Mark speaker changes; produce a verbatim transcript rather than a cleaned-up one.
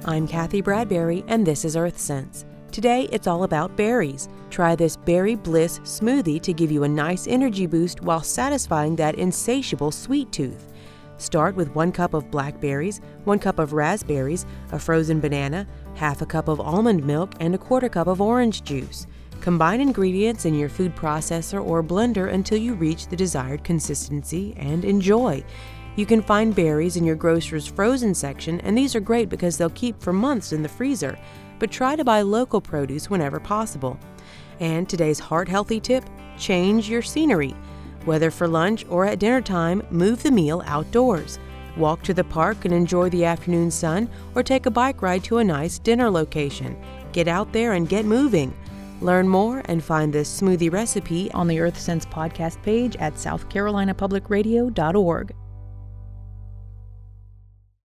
Speaker 1: I'm Kathy Bradbury, and this is Earth Sense. Today, it's all about berries. Try this Berry Bliss smoothie to give you a nice energy boost while satisfying that insatiable sweet tooth. Start with one cup of blackberries, one cup of raspberries, a frozen banana, half a cup of almond milk, and a quarter cup of orange juice. Combine ingredients in your food processor or blender until you reach the desired consistency and enjoy. You can find berries in your grocer's frozen section, and these are great because they'll keep for months in the freezer, but try to buy local produce whenever possible. And today's heart-healthy tip, change your scenery. Whether for lunch or at dinner time, move the meal outdoors. Walk to the park and enjoy the afternoon sun, or take a bike ride to a nice dinner location. Get out there and get moving. Learn more and find this smoothie recipe on the Earth Sense podcast page at south carolina public radio dot org.